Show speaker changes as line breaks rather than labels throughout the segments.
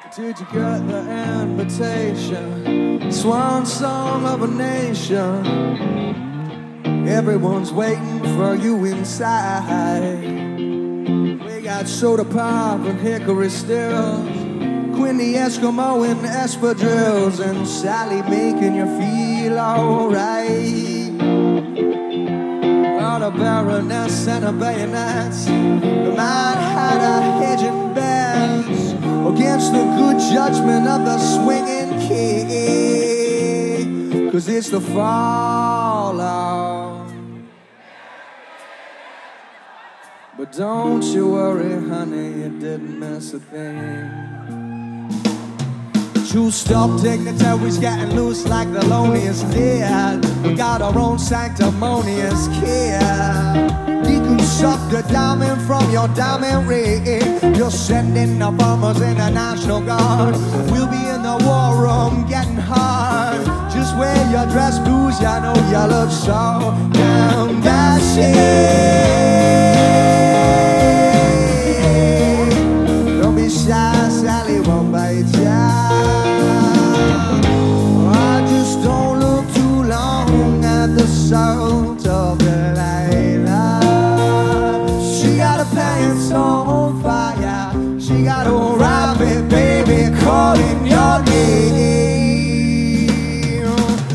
Did you get the invitation? Swan song of a nation. Everyone's waiting for you inside. We got soda pop and hickory stills, Quinny Eskimo and espadrilles, and Sally making you feel alright. On a baroness and a bayonet, the Mad Hatter hedging bets against the good judgment of the swinging king. 'Cause it's the fall off. But don't you worry, honey, you didn't miss a thing. True stop dignitaries getting loose like the loneliest dead. We got our own sanctimonious kid. He can suck the diamond from your diamond ring. You're sending the bombers in the National Guard. We'll be in the war room getting hard. Just wear your dress blues, you know you look so damn dashing. Don't be shy, Sally won't bite ya. I just don't look too long at the salt of Delilah. She got her pants on fire. She got a rabbit baby calling your name.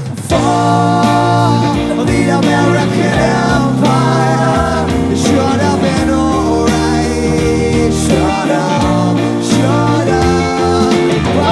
For the American Empire, it should have been alright. Shut up, shut up.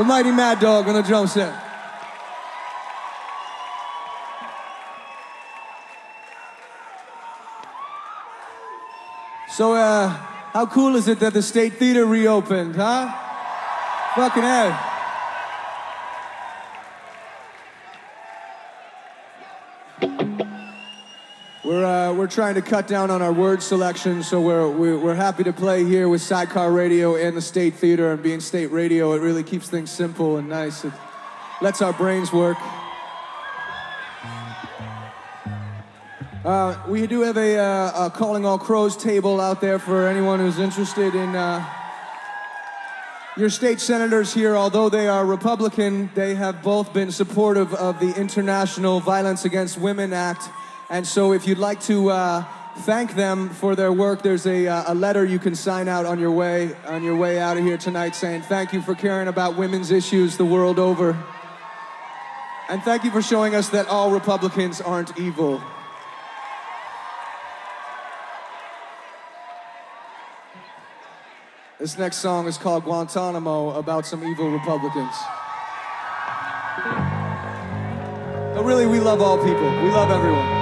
mighty Mad Dog on the drum set. So, how cool is it that the State Theater reopened, huh? Fucking hell. We're trying to cut down on our word selection, so we're happy to play here with Sidecar Radio and the State Theater, and being State Radio, it really keeps things simple and nice. It lets our brains work. We do have a Calling All Crows table out there for anyone who's interested in your state senators here. Although they are Republican, they have both been supportive of the International Violence Against Women Act. And so if you'd like to thank them for their work, there's a letter you can sign out on your way out of here tonight saying thank you for caring about women's issues the world over. And thank you for showing us that all Republicans aren't evil. This next song is called Guantanamo, about some evil Republicans. But really, we love all people. We love everyone.